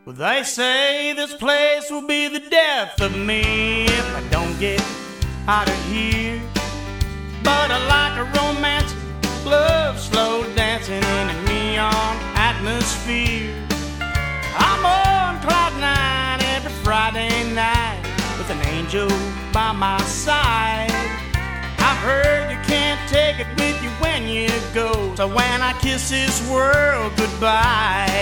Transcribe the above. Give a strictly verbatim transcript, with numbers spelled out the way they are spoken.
Well, they say this place will be the death of me if I don't get out of here. But I like a romance, love, slow dancing in a neon atmosphere. I'm on cloud nine every Friday night with an angel by my side. I've heard you can't take it with you when you go, so when I kiss this world goodbye,